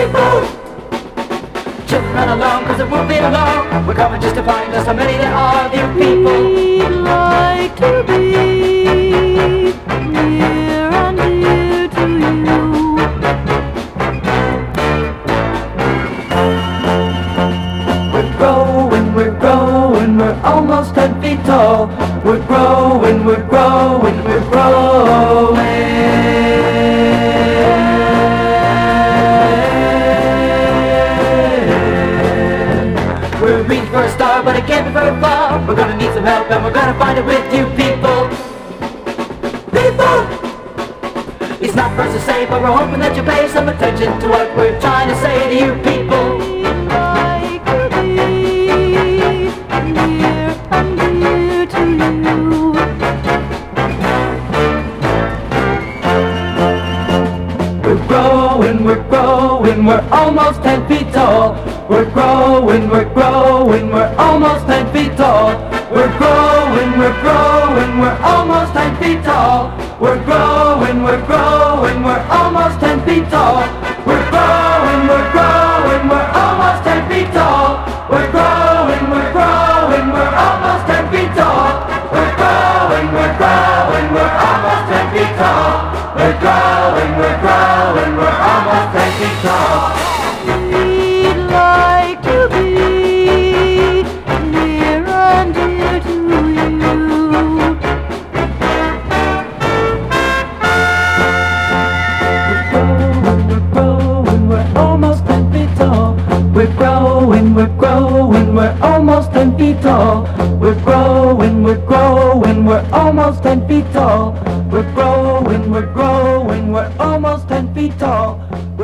People! Children run along, cause it won't be long. We're coming just to find us how many there are, dear people. We'd like to be near and dear to you. We're growing, we're almost 10 feet tall. We're growing, we're growing, we're growing. We're reaching for a star, but it can't be very far. We're gonna need some help, and we're gonna find it with you people. People! It's not for us to say, but we're hoping that you pay some attention to what we're trying to say to you people. We're growing, we're almost 10 feet tall. We're growing, we're growing, we're almost 10 feet tall. We're growing, we're almost 10 feet tall. We're growing, we're almost 10 feet tall. We're growing, we're almost 10 feet tall. We're growing, we're almost 10 feet tall. We're growing, we're almost 10 feet tall. We're growing, we're almost 10 feet tall. We'd like to be near and dear to you. We're growing, we're almost 10 feet tall. We're growing, we're almost 10 feet tall. We're growing, we're almost 10 feet tall. We're growing, we're almost 10 feet tall.